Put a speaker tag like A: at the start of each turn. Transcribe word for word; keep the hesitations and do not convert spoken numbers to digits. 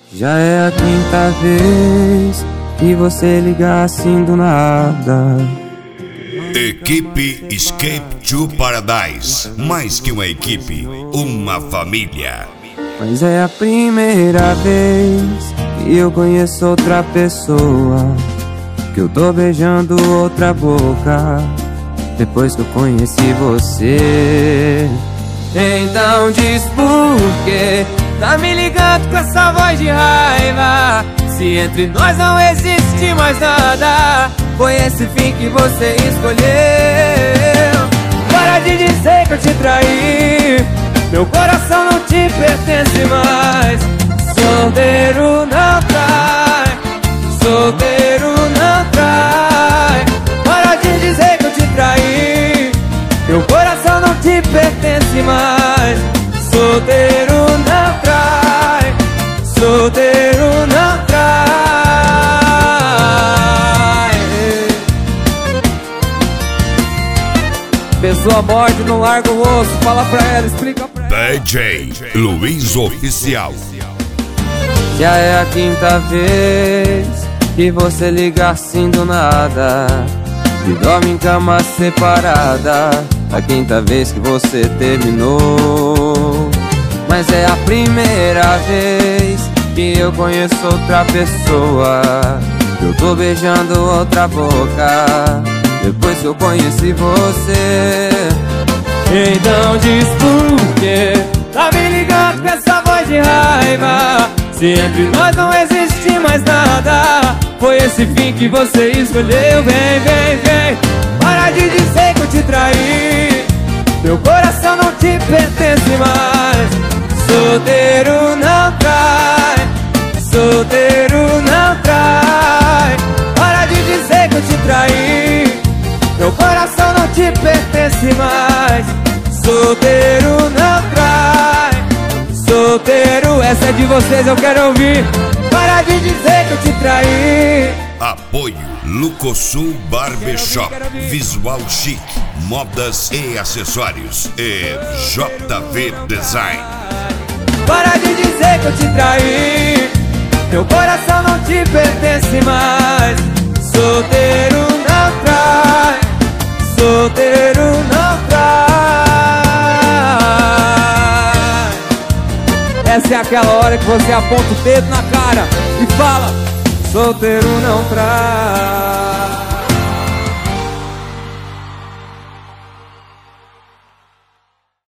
A: Já é a quinta vez que você liga assim do nada.
B: Equipe Escape to Paradise. Mais que uma equipe, uma família.
A: Mas é a primeira vez que eu conheço outra pessoa, que eu tô beijando outra boca depois que eu conheci você. Então diz por quê tá me ligando com essa voz de raiva, se entre nós não existe mais nada. Foi esse fim que você escolheu. Para de dizer que eu te traí, meu coração não te pertence mais. Solteiro não trai, solteiro não trai. Para de dizer que eu te traí, meu coração não te pertence mais. Solteiro não trai, solteiro não trai. Pessoa morde, não larga o osso. Fala pra ela, explica pra ela.
B: D J Luiz Oficial.
A: Já é a quinta vez que você liga assim do nada e dorme em cama separada. A quinta vez que você terminou. Mas é a primeira vez que eu conheço outra pessoa, que eu tô beijando outra boca depois que eu conheci você. Então diz por quê tá me ligando com essa voz de raiva, se entre nós não existe mais nada. Foi esse fim que você escolheu. Vem, vem, vem. Para de dizer que eu te traí, meu coração não te pertence mais. Solteiro não trai, solteiro não trai. Para de dizer que eu te traí, meu coração não te pertence mais. Solteiro não trai, solteiro, essa é de vocês, eu quero ouvir. Para de dizer que eu te traí.
B: Apoio Lucosul Barbershop, Visual Chic, modas e acessórios e J V Design.
A: Para de dizer que eu te traí, meu coração não te pertence mais. Solteiro não trai, solteiro não trai. Essa é aquela hora que você aponta o dedo na cara e fala: solteiro não trai.